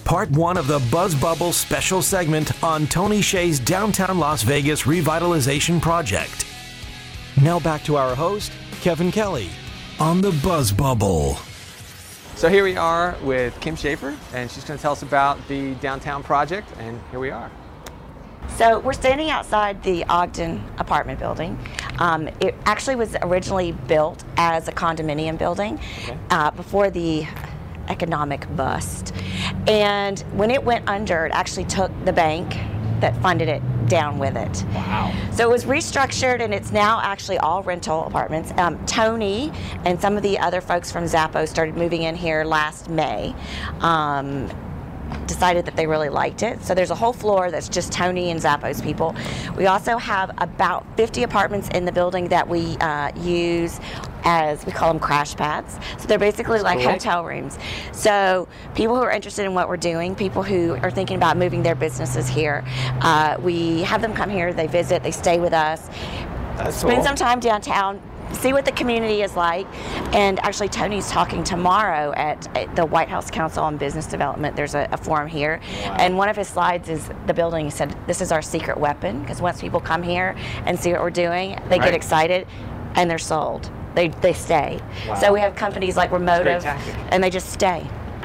part one of the Buzz Bubble special segment on Tony Hsieh's downtown Las Vegas revitalization project. Now back to our host, Kevin Kelly, on the Buzz Bubble. So here we are with Kim Schaefer, and she's going to tell us about the downtown project, and here we are. So we're standing outside the Ogden apartment building. It actually was originally built as a condominium building before the economic bust. And when it went under, it actually took the bank that funded it down with it. Wow. So it was restructured, and it's now actually all rental apartments. Tony and some of the other folks from Zappos started moving in here last May. Decided that they really liked it. So there's a whole floor that's just Tony and Zappos people. We also have about 50 apartments in the building that we use as, we call them crash pads. So they're basically like hotel rooms. So people who are interested in what we're doing, people who are thinking about moving their businesses here, we have them come here, they visit, they stay with us, spend some time downtown, see what the community is like. And actually Tony's talking tomorrow at the White House Council on Business Development. There's a forum here. Wow. And one of his slides is the building. He said, this is our secret weapon, because once people come here and see what we're doing, they get excited and they're sold. They stay. Wow. So we have companies like Remotive, and they just stay.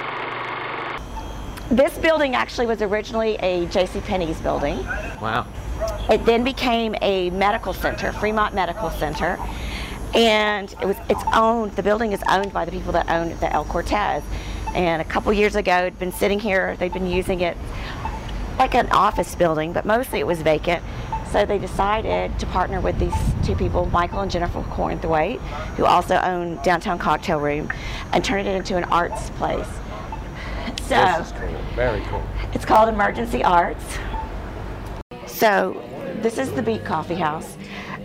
This building actually was originally a JCPenney's building. Wow. It then became a medical center, Fremont Medical Center. And the building is owned by the people that own the El Cortez. And a couple years ago, it'd been sitting here, they'd been using it like an office building, but mostly it was vacant. So they decided to partner with these two people, Michael and Jennifer Cornthwaite, who also own Downtown Cocktail Room, and turn it into an arts place. So this is cool. Very cool. It's called Emergency Arts. So this is the Beat Coffee House.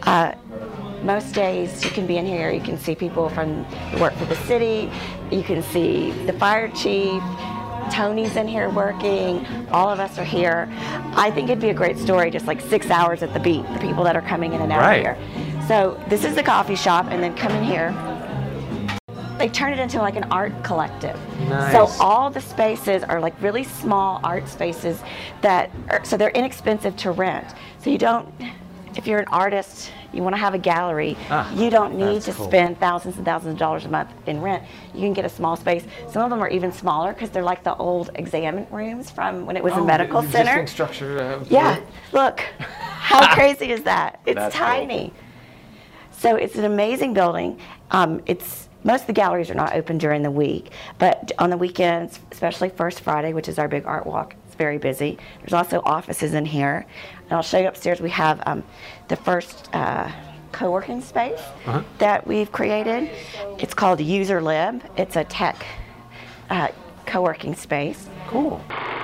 Most days you can be in here, you can see people who work for the city, you can see the fire chief, Tony's in here working, all of us are here. I think it'd be a great story, just like 6 hours at the Beat, the people that are coming in and out here. So this is the coffee shop, and then come in here. They turn it into like an art collective. Nice. So all the spaces are like really small art spaces so they're inexpensive to rent. So if you're an artist, you want to have a gallery, you don't need to spend thousands and thousands of dollars a month in rent. You can get a small space. Some of them are even smaller because they're like the old exam rooms from when it was a medical center. Structure. Yeah, look, how crazy is that? It's tiny. Cool. So it's an amazing building. Most of the galleries are not open during the week, but on the weekends, especially First Friday, which is our big art walk, it's very busy. There's also offices in here. And I'll show you upstairs, we have the first co-working space that we've created. It's called UserLib. It's a tech co-working space. Cool.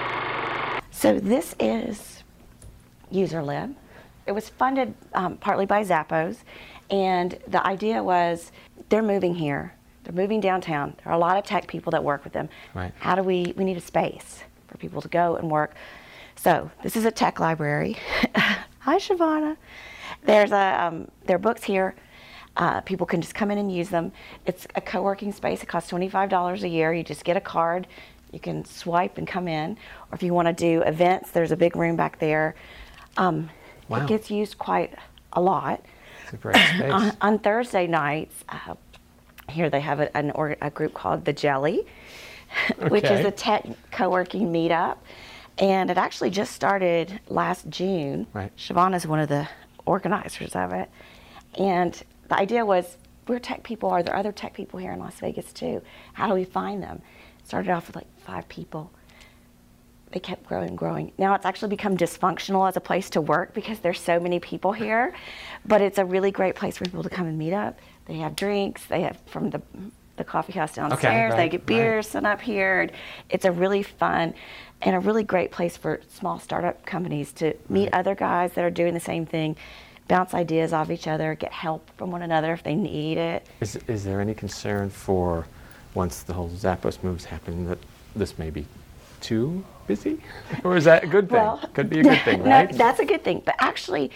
So this is UserLib. It was funded partly by Zappos, and the idea was they're moving here. They're moving downtown. There are a lot of tech people that work with them. Right. How do we need a space for people to go and work. So this is a tech library. Hi, Shavana. There's there are books here. People can just come in and use them. It's a co-working space. It costs $25 a year. You just get a card. You can swipe and come in. Or if you want to do events, there's a big room back there. Wow. It gets used quite a lot. It's a great space. On Thursday nights, here they have a group called The Jelly, which is a tech co-working meetup. And it actually just started last June. Right. Shavana's one of the organizers of it. And the idea was, we're tech people. Are there other tech people here in Las Vegas too? How do we find them? It started off with like 5 people. They kept growing and growing. Now it's actually become dysfunctional as a place to work because there's so many people here. But it's a really great place for people to come and meet up. They have drinks. They have from the coffee house downstairs. They get beers sent up here. It's a really fun and a really great place for small startup companies to meet other guys that are doing the same thing, bounce ideas off each other, get help from one another if they need it. Is there any concern for, once the whole Zappos moves happen, that this may be too busy? Or is that a good thing? Well, could be a good thing, right? No, that's a good thing. But actually,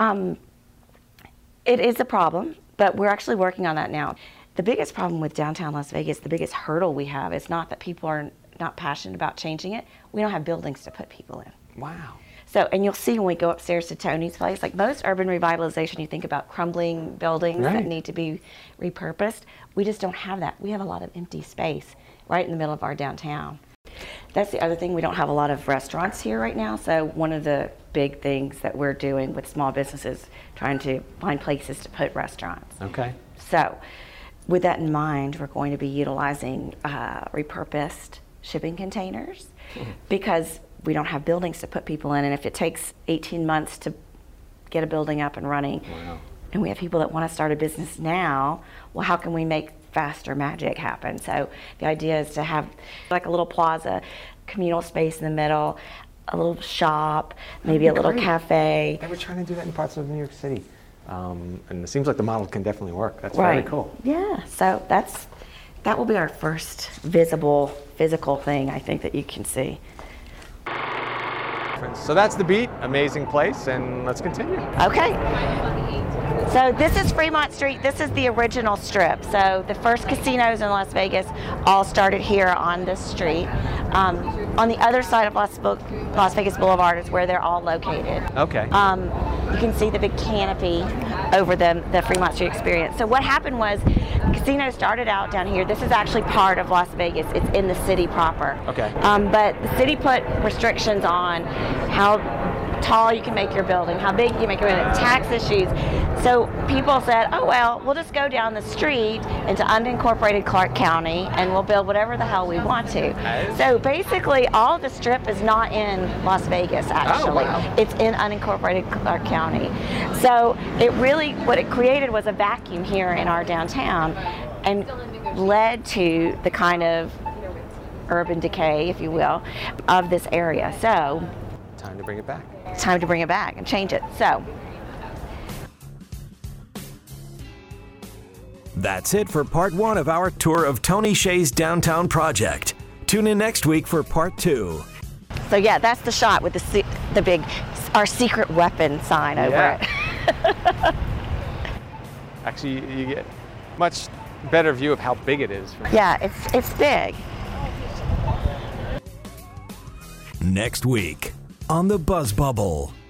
it is a problem, but we're actually working on that now. The biggest problem with downtown Las Vegas, the biggest hurdle we have is not that people are not passionate about changing it, we don't have buildings to put people in. Wow. So, and you'll see when we go upstairs to Tony's place, like most urban revitalization, you think about crumbling buildings that need to be repurposed. We just don't have that. We have a lot of empty space right in the middle of our downtown. That's the other thing. We don't have a lot of restaurants here right now. So one of the big things that we're doing with small businesses, trying to find places to put restaurants. Okay. So with that in mind, we're going to be utilizing repurposed shipping containers because we don't have buildings to put people in. And if it takes 18 months to get a building up and running, and we have people that want to start a business now, well, how can we make faster magic happen? So the idea is to have like a little plaza, communal space in the middle, a little shop, maybe a little cafe. They were trying to do that in parts of New York City. And it seems like the model can definitely work. That's very cool. Yeah, so that will be our first visible, physical thing, I think, that you can see. So that's the beat, amazing place, and let's continue. Okay. So this is Fremont Street. This is the original strip. So the first casinos in Las Vegas all started here on this street. On the other side of Las Vegas Boulevard is where they're all located. Okay. You can see the big canopy over the Fremont Street Experience. So what happened was the casino started out down here. This is actually part of Las Vegas. It's in the city proper. Okay. But the city put restrictions on how tall you can make your building, how big you can make your building, tax issues. So people said, oh, well, we'll just go down the street into unincorporated Clark County and we'll build whatever the hell we want to. So basically all the strip is not in Las Vegas, actually. Oh, wow. It's in unincorporated Clark County. So it really, what it created was a vacuum here in our downtown and led to the kind of urban decay, if you will, of this area. So time to bring it back. It's time to bring it back and change it. So that's it for part 1 of our tour of Tony Hsieh's downtown project. Tune in next week for part 2. So yeah, that's the shot with the big, our secret weapon sign over it. Actually, you get much better view of how big it is. Yeah, it's big. Next week on the Buzz Bubble.